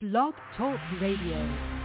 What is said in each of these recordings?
Blog Talk Radio.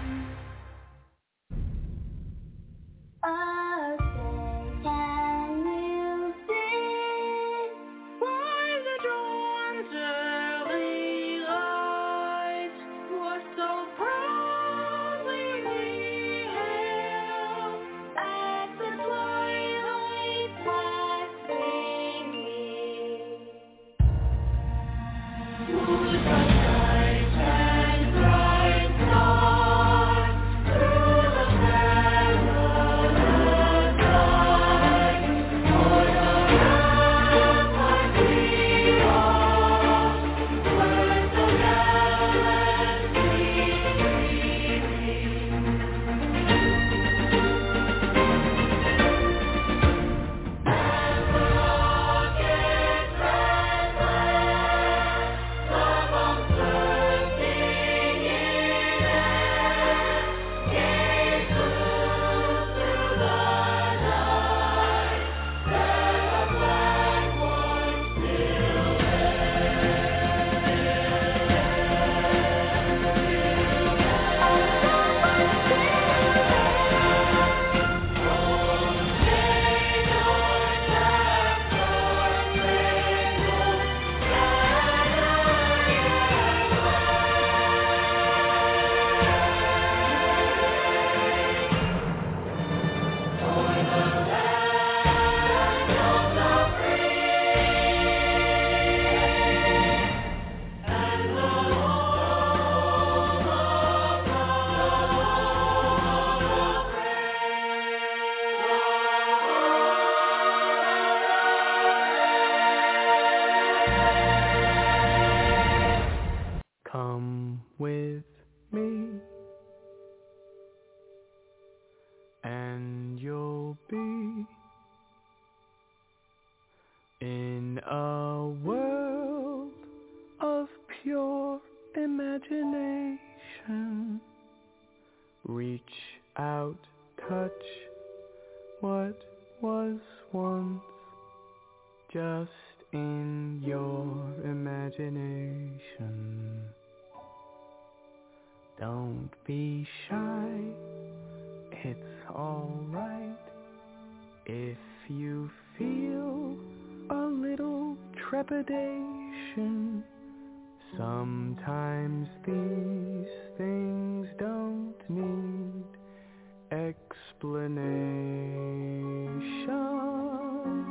Come with me, and you'll be in a world of pure imagination. Reach out, touch what was once just in your imagination. Don't be shy, it's alright if you feel a little trepidation. Sometimes these things don't need explanation.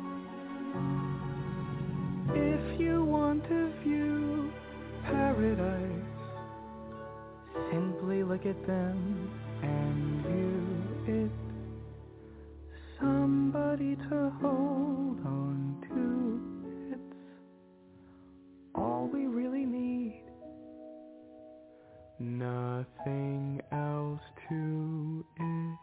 If you want to view paradise, simply look at them and view it. Somebody to hold on to, it's all we really need. Nothing else to it.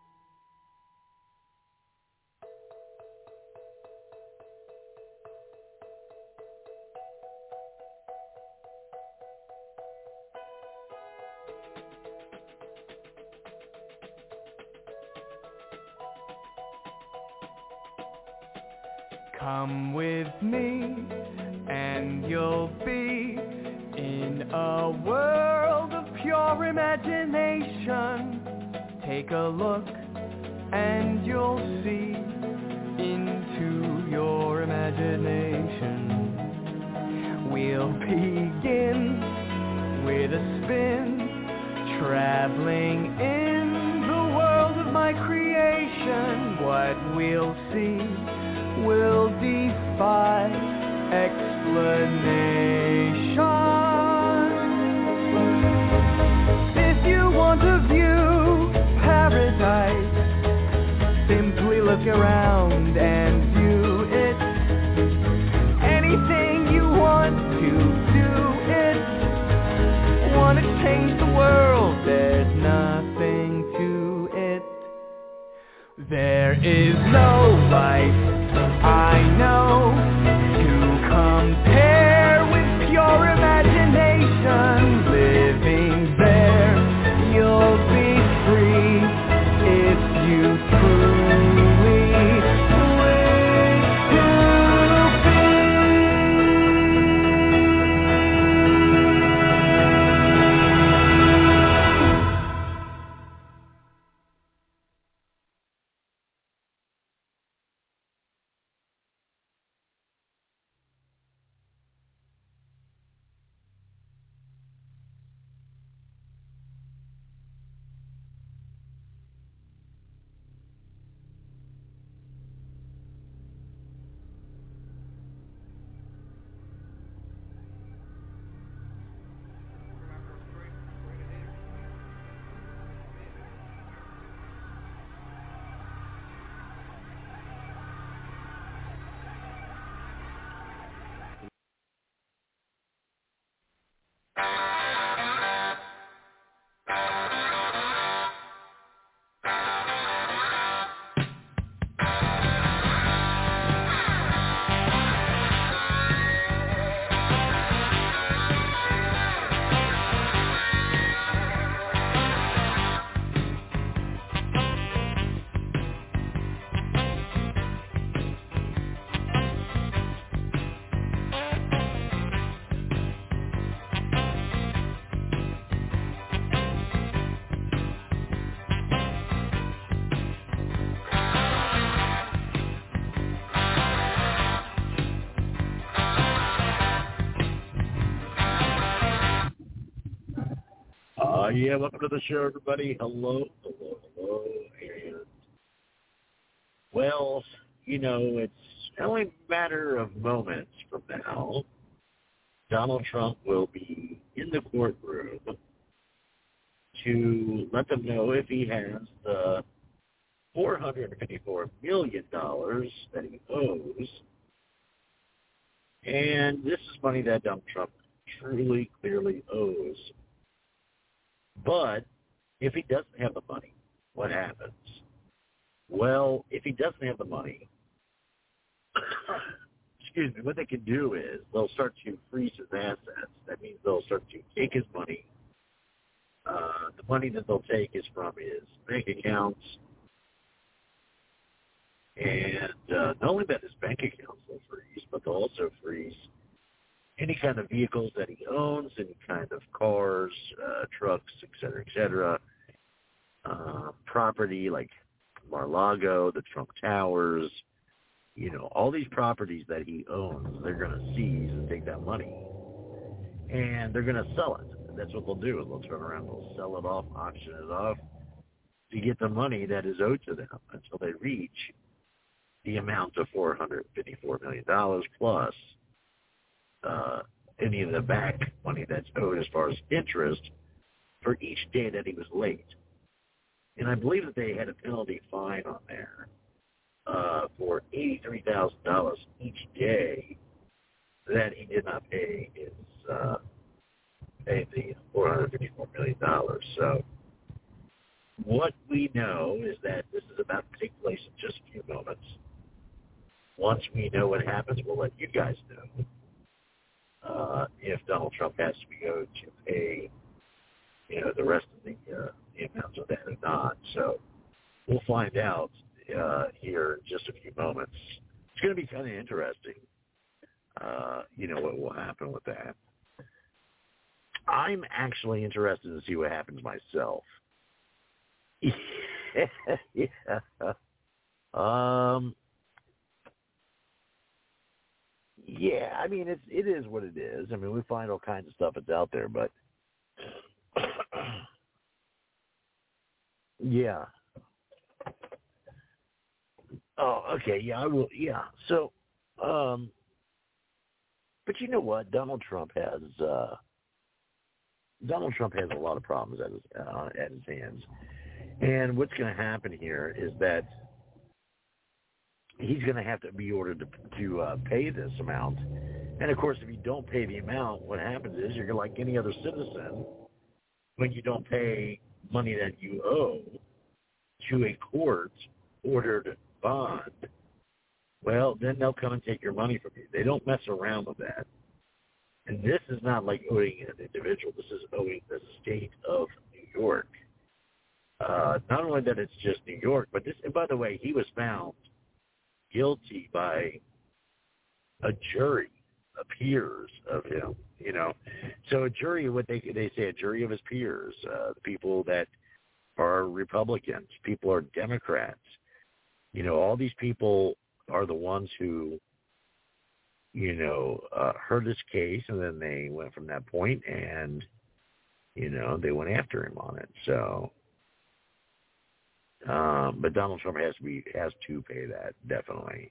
Come with me, and you'll be in a world of pure imagination. Take a look, and you'll see into your imagination. We'll begin with a spin, traveling in the world of my creation. What we'll see will defy explanation. If you want to view paradise, simply look around and view it. Anything you want to do it. Want to change the world, there's nothing to it. There is no life I know to compare with pure imagination. Living there, you'll be free if you truly wish to be. Yeah, welcome to the show, everybody. Hello. And, well, it's only a matter of moments from now. Donald Trump will be in the courtroom to let them know if he has the $454 million that he owes. And this is money that Donald Trump truly, clearly owes. But if he doesn't have the money, what happens? Well, if he doesn't have the money, what they can do is they'll start to freeze his assets. That means they'll start to take his money. The money that they'll take is from his bank accounts. And not only that his bank accounts will freeze, but they'll also freeze any kind of vehicles that he owns, any kind of cars, trucks, et cetera, property like Mar-a-Lago, the Trump Towers, all these properties that he owns, they're going to seize and take that money. And they're going to sell it. That's what they'll do. They'll turn around, they'll sell it off, auction it off to get the money that is owed to them until they reach the amount of $454 million plus any of the back money that's owed as far as interest for each day that he was late. And I believe that they had a penalty fine on there for $83,000 each day that he did not pay the $454 million. So what we know is that this is about to take place in just a few moments. Once we know what happens, we'll let you guys know if Donald Trump has to be owed to pay, the rest of the amounts of that or not. So we'll find out here in just a few moments. It's going to be kind of interesting, what will happen with that. I'm actually interested to see what happens myself. Yeah. Yeah, I mean, it is what it is. I mean, we find all kinds of stuff that's out there, but yeah. Oh, okay, yeah, I will, yeah. So, but you know what? Donald Trump has a lot of problems at his hands. And what's going to happen here is that he's going to have to be ordered to pay this amount. And, of course, if you don't pay the amount, what happens is you're like any other citizen. When you don't pay money that you owe to a court-ordered bond, well, then they'll come and take your money from you. They don't mess around with that. And this is not like owing an individual. This is owing the state of New York. Not only that it's just New York, but this, and by the way, he was found guilty by a jury of peers of him, So a jury, what they say, a jury of his peers, the people that are Republicans, people are Democrats. All these people are the ones who, heard this case, and then they went from that point, and, they went after him on it. So, but Donald Trump has to pay that, definitely.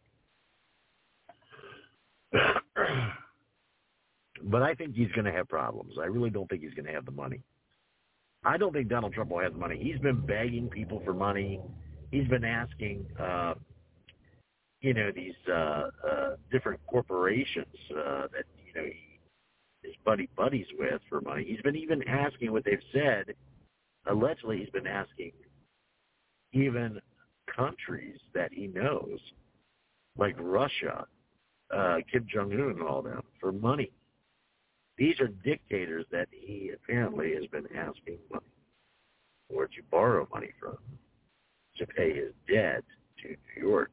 But I think he's going to have problems. I really don't think he's going to have the money. I don't think Donald Trump will have the money. He's been begging people for money. He's been asking, these different corporations that, he is buddies with for money. He's been even asking what they've said. Allegedly, he's been asking even countries that he knows, like Russia, Kim Jong-un and all them, for money. These are dictators that he apparently has been asking money or to borrow money from to pay his debt to New York.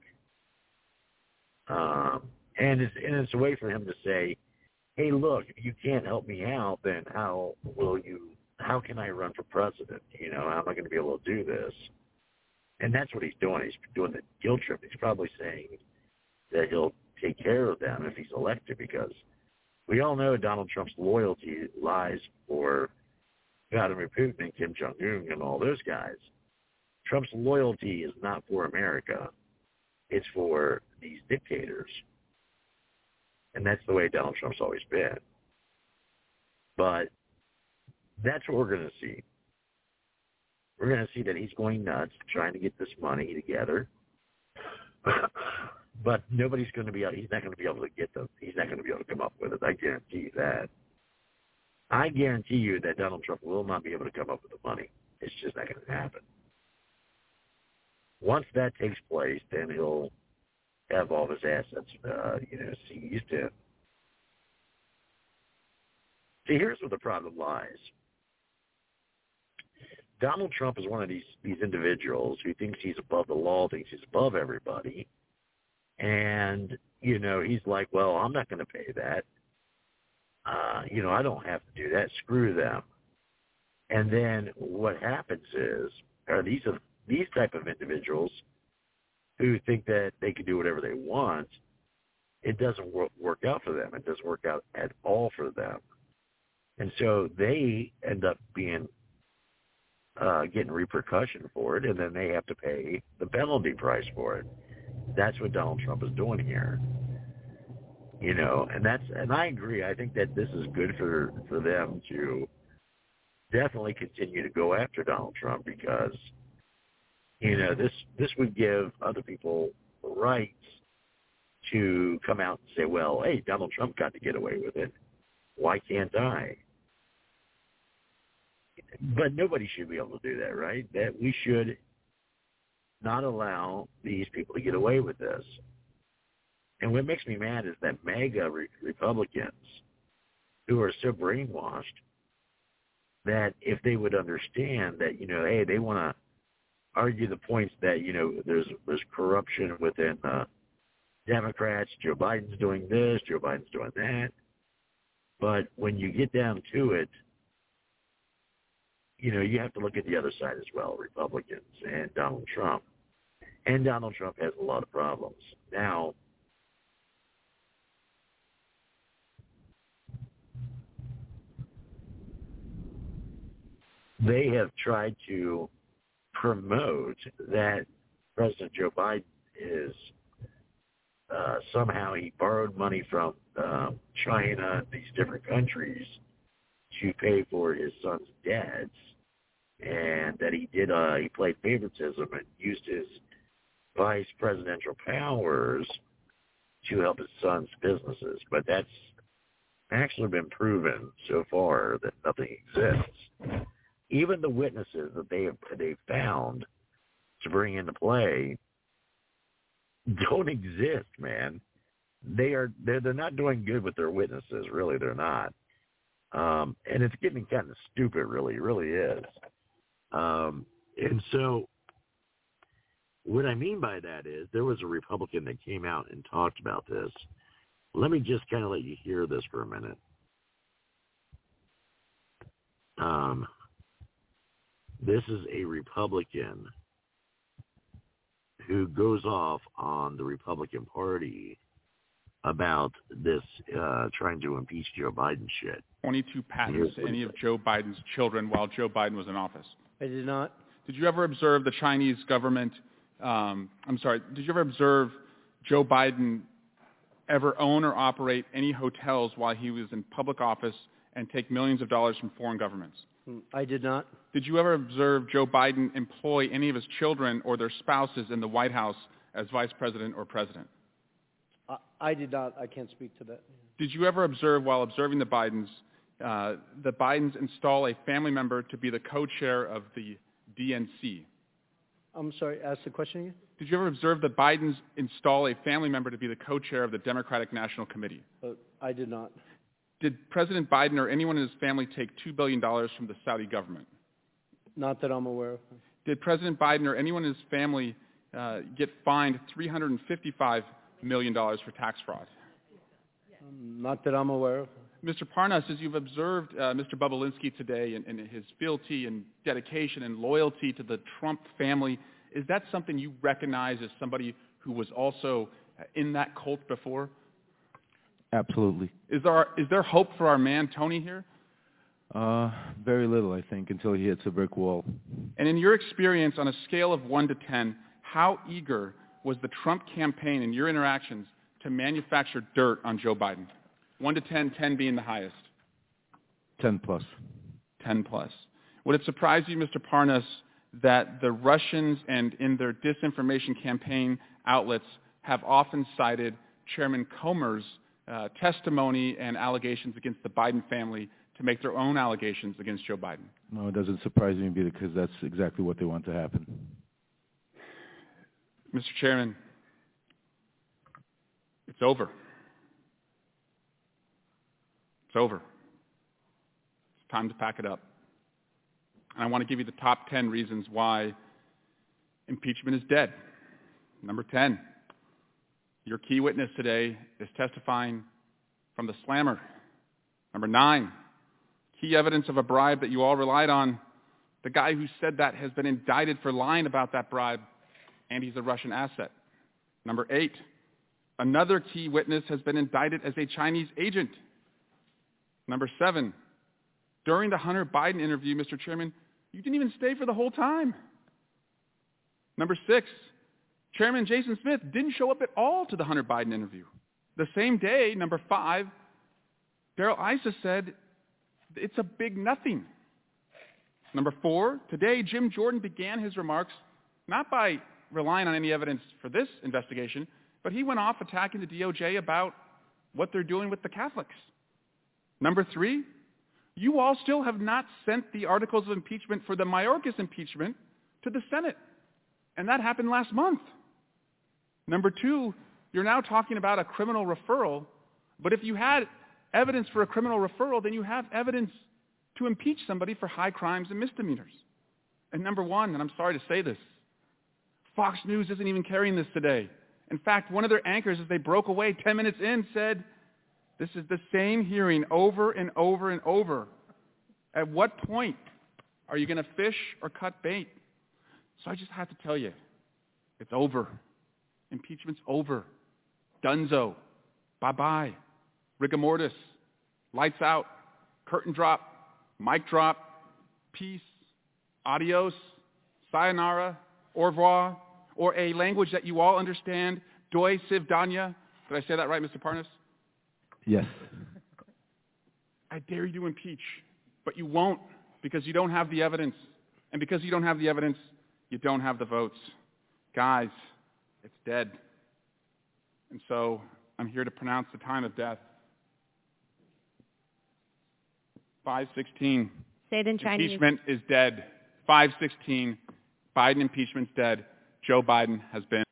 And it's a way for him to say, hey, look, if you can't help me out, then how can I run for president? How am I going to be able to do this? And that's what he's doing. He's doing the guilt trip. He's probably saying that he'll take care of them if he's elected, because we all know Donald Trump's loyalty lies for, Vladimir Putin and Kim Jong-un and all those guys. Trump's loyalty is not for America. It's for these dictators. And that's the way Donald Trump's always been. But that's what we're going to see. We're going to see that he's going nuts trying to get this money together. But nobody's going to be able, he's not going to be able to get them. He's not going to be able to come up with it. I guarantee you that. I guarantee you that Donald Trump will not be able to come up with the money. It's just not going to happen. Once that takes place, then he'll have all of his assets, seized in. See, here's where the problem lies. Donald Trump is one of these individuals who thinks he's above the law, thinks he's above everybody. And, he's like, well, I'm not going to pay that. I don't have to do that. Screw them. And then what happens is, these type of individuals who think that they can do whatever they want, it doesn't work out for them. It doesn't work out at all for them. And so they end up being getting repercussion for it, and then they have to pay the penalty price for it. That's what Donald Trump is doing here. And I agree. I think that this is good for them to definitely continue to go after Donald Trump because, this would give other people the rights to come out and say, well, hey, Donald Trump got to get away with it. Why can't I? But nobody should be able to do that, right? That we should not allow these people to get away with this. And what makes me mad is that MAGA Republicans who are so brainwashed that if they would understand that, hey, they want to argue the points that, there's corruption within Democrats, Joe Biden's doing this, Joe Biden's doing that. But when you get down to it, you have to look at the other side as well, Republicans and Donald Trump. And Donald Trump has a lot of problems. Now, they have tried to promote that President Joe Biden is somehow he borrowed money from China, these different countries, to pay for his son's debts, and that he played favoritism and used his vice presidential powers to help his son's businesses. But that's actually been proven so far that nothing exists. Even the witnesses that they've found to bring into play don't exist, man. They're not doing good with their witnesses. Really, they're not. And it's getting kind of stupid, really. It really is. And so what I mean by that is there was a Republican that came out and talked about this. Let me just kind of let you hear this for a minute. This is a Republican who goes off on the Republican Party about this trying to impeach Joe Biden shit. 22 patents to any of Joe Biden's children while Joe Biden was in office. I did not. Did you ever observe the Chinese government, did you ever observe Joe Biden ever own or operate any hotels while he was in public office and take millions of dollars from foreign governments? I did not. Did you ever observe Joe Biden employ any of his children or their spouses in the White House as vice president or president? I did not. I can't speak to that. Did you ever observe, while observing the Bidens install a family member to be the co-chair of the DNC? I'm sorry, ask the question again? Did you ever observe the Bidens install a family member to be the co-chair of the Democratic National Committee? I did not. Did President Biden or anyone in his family take $2 billion from the Saudi government? Not that I'm aware of. Did President Biden or anyone in his family get fined $355 million for tax fraud? Not that I'm aware of. Mr. Parnas, as you've observed Mr. Bobulinski today and his fealty and dedication and loyalty to the Trump family, is that something you recognize as somebody who was also in that cult before? Absolutely. Is there hope for our man Tony here? Very little, I think, until he hits a brick wall. And in your experience, on a scale of 1 to 10, how eager was the Trump campaign in your interactions to manufacture dirt on Joe Biden? 1 to 10, 10 being the highest. 10 plus. 10 plus. Would it surprise you, Mr. Parnas, that the Russians and in their disinformation campaign outlets have often cited Chairman Comer's testimony and allegations against the Biden family to make their own allegations against Joe Biden? No, it doesn't surprise me because that's exactly what they want to happen. Mr. Chairman, it's over. It's over. It's time to pack it up. And I want to give you the top 10 reasons why impeachment is dead. Number 10, your key witness today is testifying from the slammer. Number 9, key evidence of a bribe that you all relied on. The guy who said that has been indicted for lying about that bribe, and he's a Russian asset. Number 8, another key witness has been indicted as a Chinese agent. Number 7, during the Hunter Biden interview, Mr. Chairman, you didn't even stay for the whole time. Number 6, Chairman Jason Smith didn't show up at all to the Hunter Biden interview. The same day, number 5, Darrell Issa said it's a big nothing. Number 4, today Jim Jordan began his remarks not by relying on any evidence for this investigation, but he went off attacking the DOJ about what they're doing with the Catholics. Number 3, you all still have not sent the articles of impeachment for the Mayorkas impeachment to the Senate, and that happened last month. Number 2, you're now talking about a criminal referral, but if you had evidence for a criminal referral, then you have evidence to impeach somebody for high crimes and misdemeanors. And number 1, and I'm sorry to say this, Fox News isn't even carrying this today. In fact, one of their anchors, as they broke away 10 minutes in, said, this is the same hearing over and over and over. At what point are you going to fish or cut bait? So I just have to tell you, it's over. Impeachment's over. Dunzo. Bye-bye. Rigor mortis. Lights out. Curtain drop. Mic drop. Peace. Adios. Sayonara. Au revoir. Or a language that you all understand. Doi Sivdanya. Did I say that right, Mr. Parnas? Yes. I dare you to impeach, but you won't because you don't have the evidence. And because you don't have the evidence, you don't have the votes. Guys, it's dead. And so I'm here to pronounce the time of death. 5:16. Say it in Chinese. Impeachment is dead. 5:16. Biden impeachment's dead. Joe Biden has been.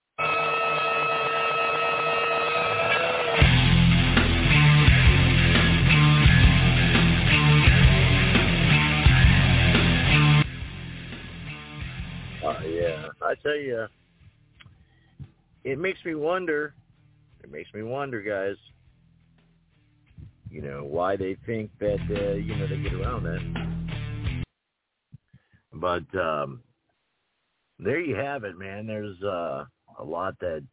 Yeah, I tell you, it makes me wonder. It makes me wonder, guys. You know why they think that they get around that. But there you have it, man. There's a lot that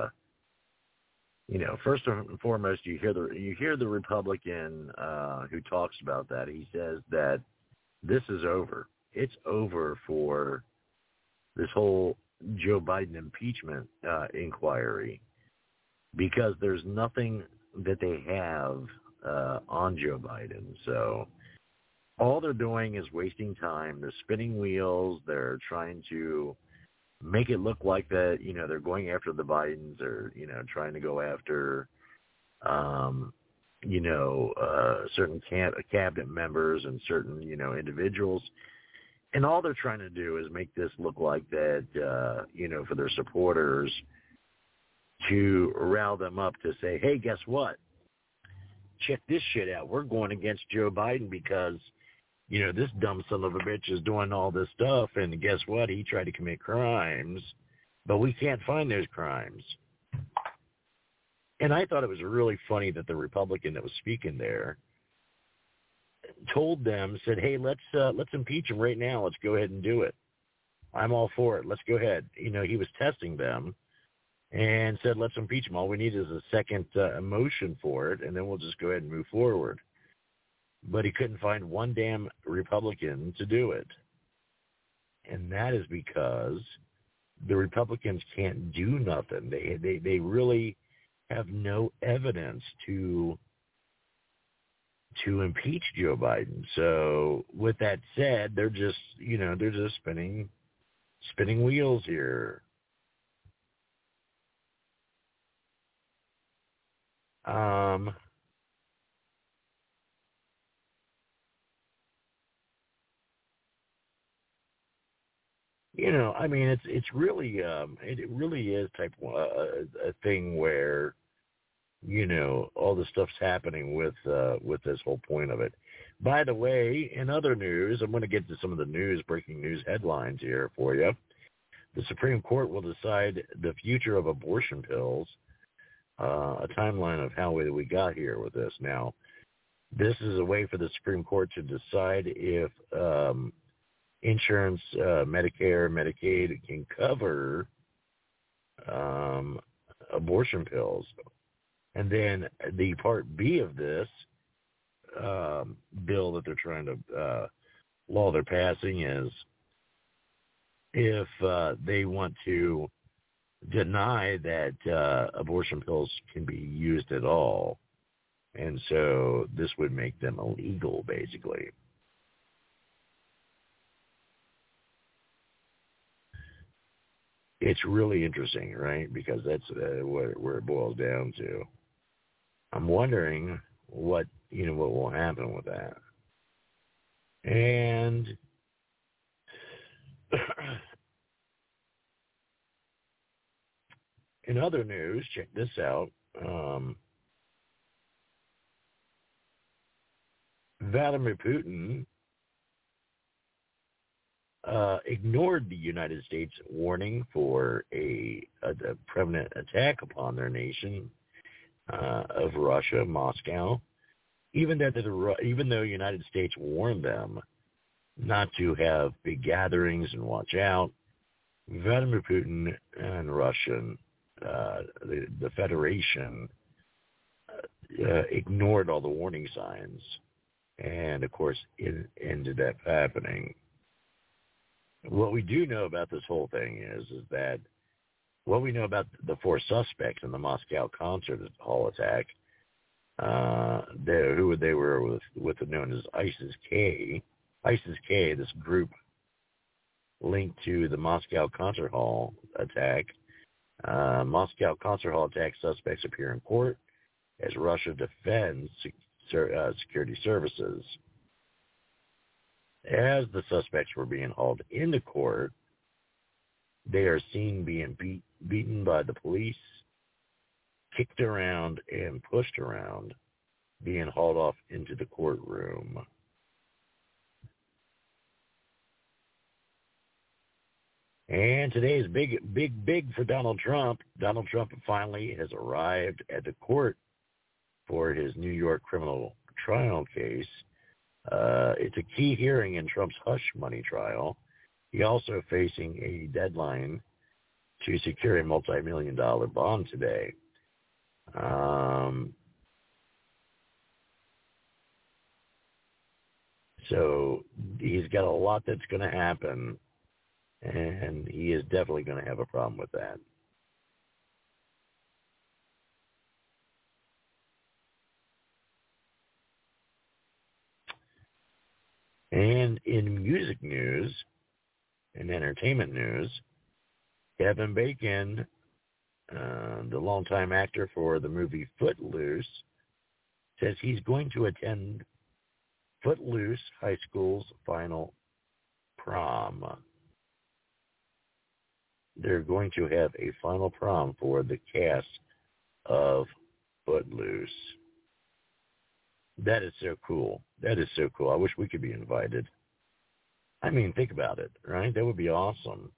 First and foremost, you hear the Republican who talks about that. He says that this is over. It's over for this whole Joe Biden impeachment inquiry because there's nothing that they have on Joe Biden. So all they're doing is wasting time. They're spinning wheels. They're trying to make it look like that, they're going after the Bidens or, trying to go after, certain cabinet members and certain, individuals. And all they're trying to do is make this look like that, for their supporters to rile them up to say, hey, guess what? Check this shit out. We're going against Joe Biden because, this dumb son of a bitch is doing all this stuff. And guess what? He tried to commit crimes, but we can't find those crimes. And I thought it was really funny that the Republican that was speaking there told them, said, hey, let's impeach him right now. Let's go ahead and do it. I'm all for it. Let's go ahead. He was testing them and said, let's impeach him. All we need is a second motion for it, and then we'll just go ahead and move forward. but he couldn't find one damn Republican to do it. And that is because the Republicans can't do nothing. They really have no evidence to impeach Joe Biden. So with that said, they're just spinning wheels here. I mean, it's really it really is type a thing where all the stuff's happening with this whole point of it. By the way, in other news, I'm going to get to some of the breaking news headlines here for you. The Supreme Court will decide the future of abortion pills. A timeline of how we got here with this. Now, this is a way for the Supreme Court to decide if insurance, Medicare, Medicaid can cover abortion pills. And then the Part B of this bill that they're trying to law they're passing is if they want to deny that abortion pills can be used at all. And so this would make them illegal, basically. It's really interesting, right? Because that's where it boils down to. I'm wondering what will happen with that. And in other news, check this out. Vladimir Putin ignored the United States warning for a permanent attack upon their nation of Russia, Moscow, even though the United States warned them not to have big gatherings and watch out. Vladimir Putin and Russian, the Federation, ignored all the warning signs, and of course it ended up happening. What we do know about this whole thing is that what we know about the 4 suspects in the Moscow concert hall attack, who they were with known as ISIS-K. ISIS-K, this group linked to the Moscow concert hall attack. Moscow concert hall attack suspects appear in court as Russia defends security services. As the suspects were being hauled into court, they are seen being beaten by the police, kicked around and pushed around, being hauled off into the courtroom. And today is big for Donald Trump. Donald Trump finally has arrived at the court for his New York criminal trial case. It's a key hearing in Trump's hush money trial. He also facing a deadline to secure a multi-million-dollar bond today. So he's got a lot that's going to happen, and he is definitely going to have a problem with that. And in music news and entertainment news, Kevin Bacon, the longtime actor for the movie Footloose, says he's going to attend Footloose High School's final prom. They're going to have a final prom for the cast of Footloose. That is so cool. That is so cool. I wish we could be invited. I mean, think about it, right? That would be awesome.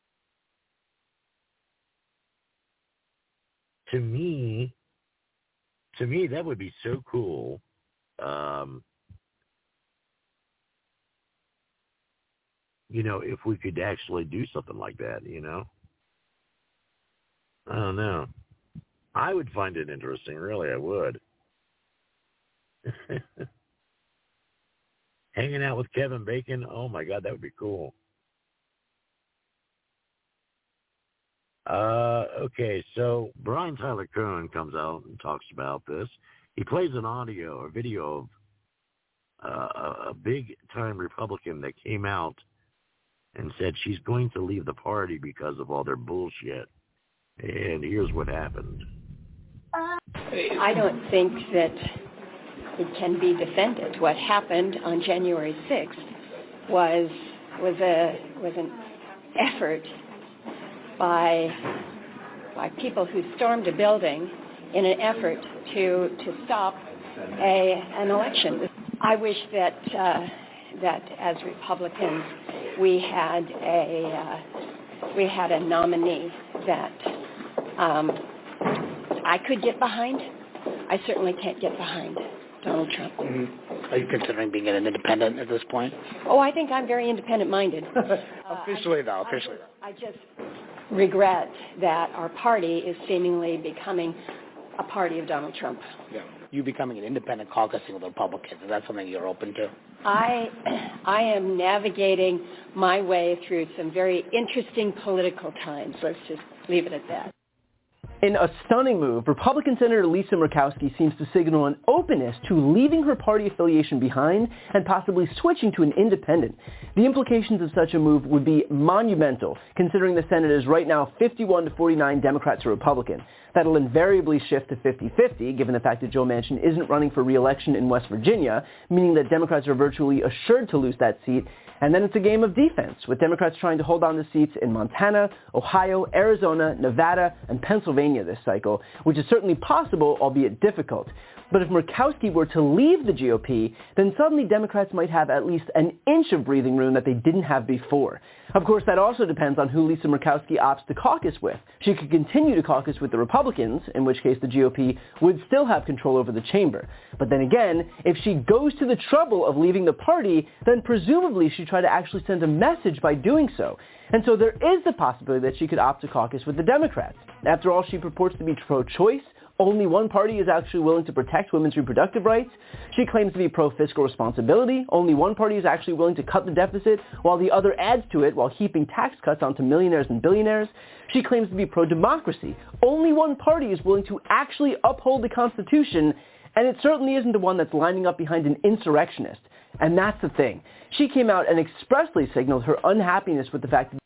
To me, that would be so cool. If we could actually do something like that, I don't know. I would find it interesting, really, I would. hanging out with Kevin Bacon. Oh, my God, that would be cool. Okay, so Brian Tyler Cohen comes out and talks about this. He plays an audio or video of a big-time Republican that came out and said she's going to leave the party because of all their bullshit. And here's what happened. I don't think that it can be defended. What happened on January 6th was an effort by people who stormed a building in an effort to stop an election. I wish that as Republicans we had a nominee that I could get behind. I certainly can't get behind Donald Trump. Mm-hmm. Are you considering being an independent at this point? Oh, I think I'm very independent-minded. Officially. I just regret that our party is seemingly becoming a party of Donald Trump. Yeah. You becoming an independent caucusing with the Republicans, is that something you're open to? I am navigating my way through some very interesting political times. Let's just leave it at that. In a stunning move, Republican Senator Lisa Murkowski seems to signal an openness to leaving her party affiliation behind and possibly switching to an independent. The implications of such a move would be monumental, considering the Senate is right now 51-49 Democrats or Republican. That'll invariably shift to 50-50, given the fact that Joe Manchin isn't running for re-election in West Virginia, meaning that Democrats are virtually assured to lose that seat. And then it's a game of defense, with Democrats trying to hold on to seats in Montana, Ohio, Arizona, Nevada, and Pennsylvania this cycle, which is certainly possible, albeit difficult. But if Murkowski were to leave the GOP, then suddenly Democrats might have at least an inch of breathing room that they didn't have before. Of course, that also depends on who Lisa Murkowski opts to caucus with. She could continue to caucus with the Republicans, in which case the GOP would still have control over the chamber. But then again, if she goes to the trouble of leaving the party, then presumably she'd try to actually send a message by doing so. And so there is the possibility that she could opt to caucus with the Democrats. After all, she purports to be pro-choice. Only one party is actually willing to protect women's reproductive rights. She claims to be pro-fiscal responsibility. Only one party is actually willing to cut the deficit, while the other adds to it while heaping tax cuts onto millionaires and billionaires. She claims to be pro-democracy. Only one party is willing to actually uphold the Constitution, and it certainly isn't the one that's lining up behind an insurrectionist. And that's the thing. She came out and expressly signaled her unhappiness with the fact that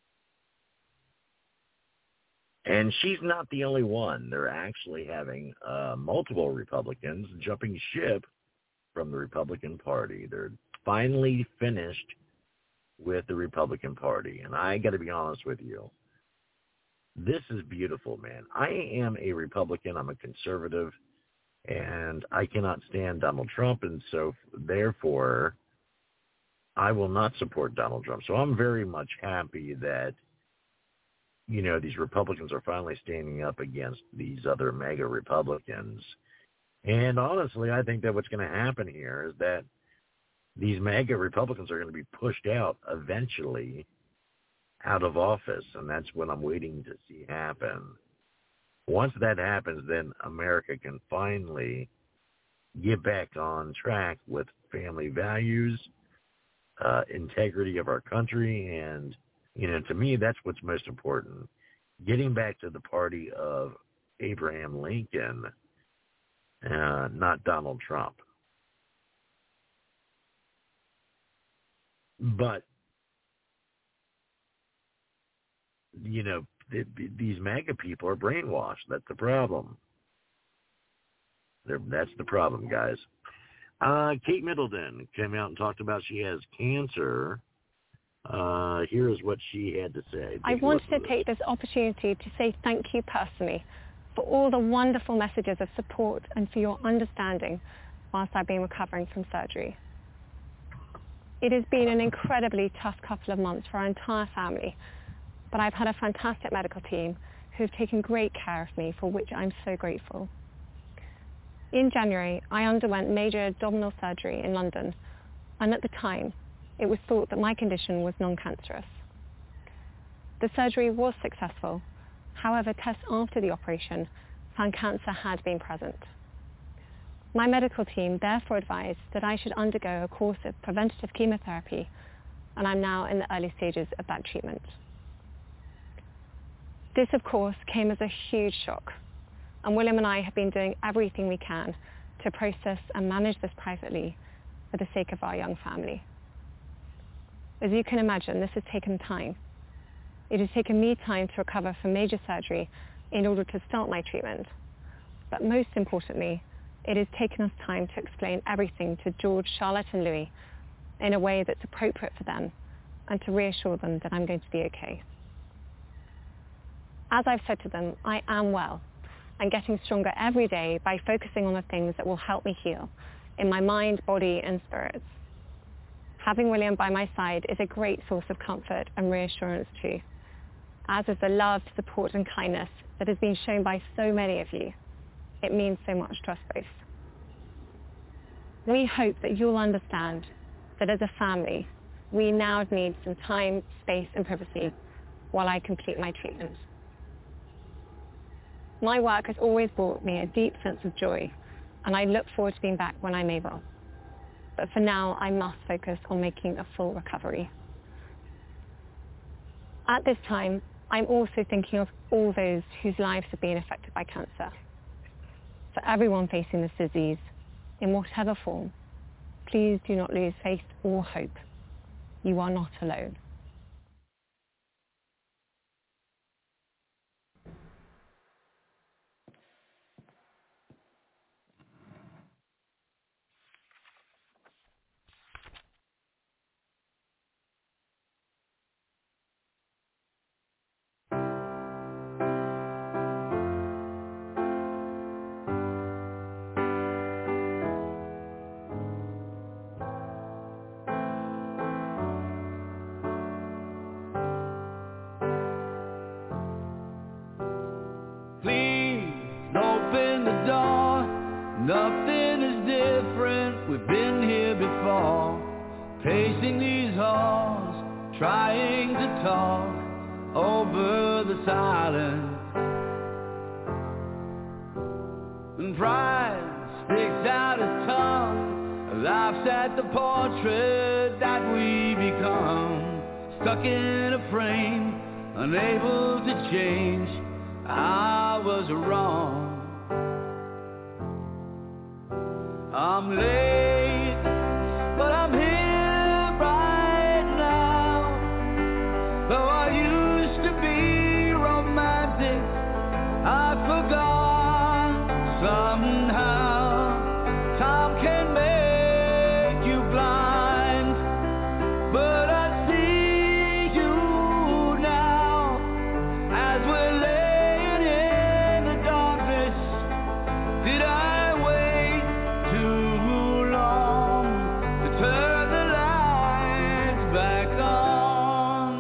And she's not the only one. They're actually having multiple Republicans jumping ship from the Republican Party. They're finally finished with the Republican Party. And I got to be honest with you. This is beautiful, man. I am a Republican. I'm a conservative. And I cannot stand Donald Trump. And so, therefore, I will not support Donald Trump. So I'm very much happy that, you know, these Republicans are finally standing up against these other mega Republicans. And honestly, I think that what's going to happen here is that these mega Republicans are going to be pushed out eventually out of office, and that's what I'm waiting to see happen. Once that happens, then America can finally get back on track with family values, integrity of our country, and you know, to me, that's what's most important. Getting back to the party of Abraham Lincoln, not Donald Trump. But, you know, these MAGA people are brainwashed. That's the problem. That's the problem, guys. Kate Middleton came out and talked about she has cancer. Here is what she had to say. I wanted to take this opportunity to say thank you personally for all the wonderful messages of support and for your understanding whilst I've been recovering from surgery. It has been an incredibly tough couple of months for our entire family, but I've had a fantastic medical team who have taken great care of me, for which I'm so grateful. In January, I underwent major abdominal surgery in London, and at the time, it was thought that my condition was non-cancerous. The surgery was successful. However, tests after the operation found cancer had been present. My medical team therefore advised that I should undergo a course of preventative chemotherapy, and I'm now in the early stages of that treatment. This, of course, came as a huge shock, and William and I have been doing everything we can to process and manage this privately for the sake of our young family. As you can imagine, this has taken time. It has taken me time to recover from major surgery in order to start my treatment. But most importantly, it has taken us time to explain everything to George, Charlotte and Louis in a way that's appropriate for them and to reassure them that I'm going to be okay. As I've said to them, I am well and getting stronger every day by focusing on the things that will help me heal in my mind, body and spirits. Having William by my side is a great source of comfort and reassurance too, as is the love, support and kindness that has been shown by so many of you. It means so much to us both. We hope that you'll understand that as a family, we now need some time, space and privacy while I complete my treatment. My work has always brought me a deep sense of joy, and I look forward to being back when I'm able. But for now, I must focus on making a full recovery. At this time, I'm also thinking of all those whose lives have been affected by cancer. For everyone facing this disease, in whatever form, please do not lose faith or hope. You are not alone. Nothing is different, we've been here before, pacing these halls, trying to talk over the silence. And pride sticks out its tongue, laughs at the portrait that we become, stuck in a frame, unable to change. I was wrong. I'm late, but I'm here right now. Though I used to be romantic, I forgot somehow. Time can make you blind, but I see you now as we're laying in the darkness. Did I turn the lights back on?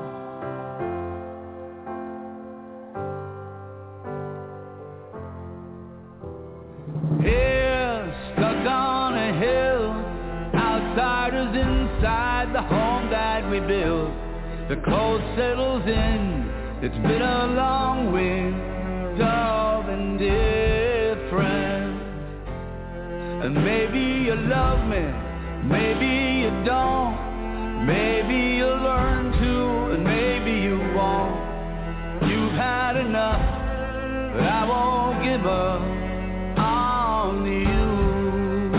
Here, stuck on a hill, outsiders inside the home that we built. The cold settles in, it's been a long winter of indifference. And maybe you love me, maybe you don't, maybe you'll learn to, and maybe you won't. You've had enough, but I won't give up on you.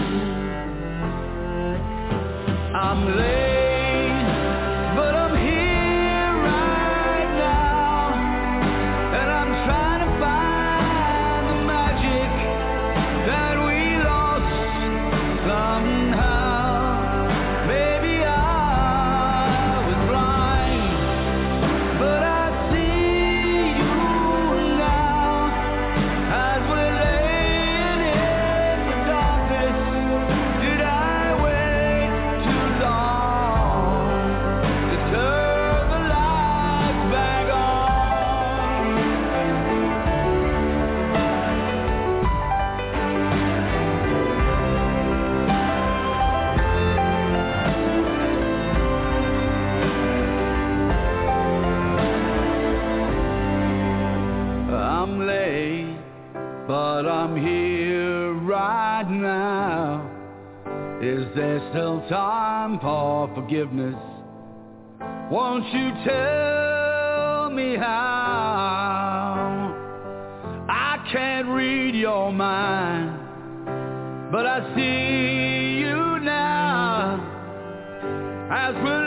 I'm late, but I'm here right now, and I'm trying to find the magic that we lost somehow. But I'm here right right now? Is there still time for forgiveness? Won't you tell me how? I can't read your mind, but I see you now. As we're